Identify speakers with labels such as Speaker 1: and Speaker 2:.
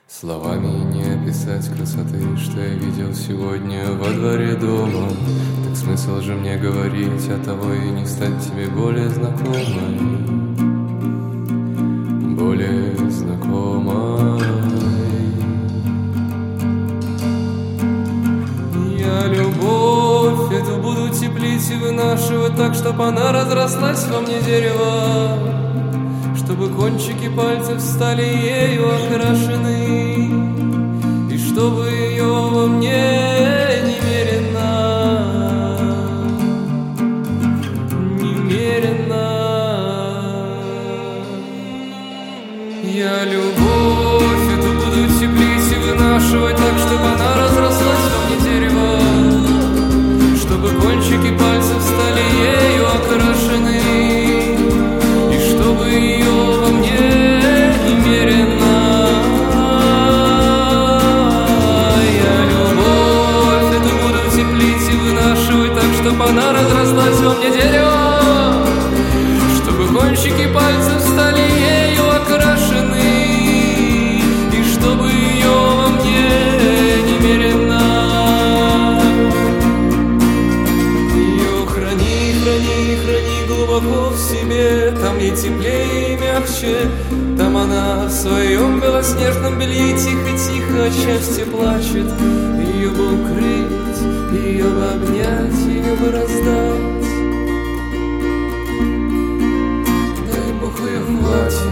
Speaker 1: Словами не описать красоты, что я видел сегодня во дворе дома. Так смысл же мне говорить, от того и не стать тебе более знакомой, более знакомой. Я любовь эту буду теплить и вынашивать так, чтоб она разрослась во мне дерево, чтобы кончики пальцев стали ею окрашены, и чтобы ее во мне немерено, немерено. Я любовь эту буду теплить и вынашивать так, чтобы она разрослась во мне дерево, чтобы кончики пальцев стали ею окрашены, и чтобы ее во мне немерено. Я любовь эту буду теплить и вынашивать так, чтобы она разрослась во мне дерево, чтобы кончики пальцев стали ею окрашены, и чтобы ее во мне немерено. Ее храни, храни, храни глубоко в себе, там ей теплее и мягче, там она в своем белоснежном белье тихо-тихо от счастья плачет. Ее бы укрыть, ее бы обнять, ее бы раздать. Дай Бог ее хватит.